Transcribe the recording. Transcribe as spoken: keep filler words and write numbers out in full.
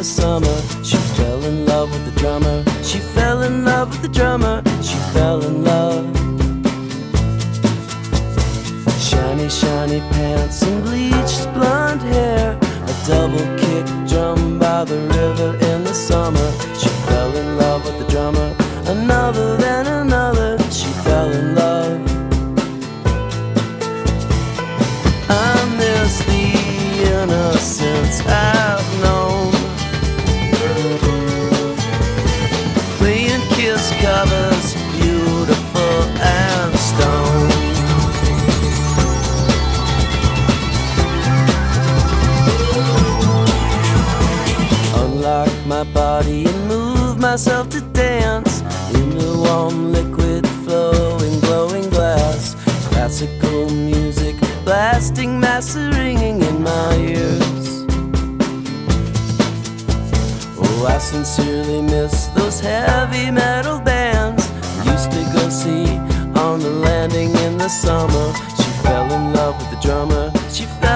summer. She fell in love with the drummer. She fell in love with the drummer. She fell in love. Shiny, shiny pants and bleached blonde hair, a double kick drum by the river in the summer. She fell in love with the drummer. Another, then another, she fell in love. I miss the innocence I've known, playing Kiss covers, beautiful and stone. Unlock my body and move myself to dance in the warm liquid flowing glowing glass. Classical music blasting, master ringing in my ears. Oh, I sincerely miss those heavy metal bands I used to go see on the landing in the summer. She fell in love with the drummer. She fell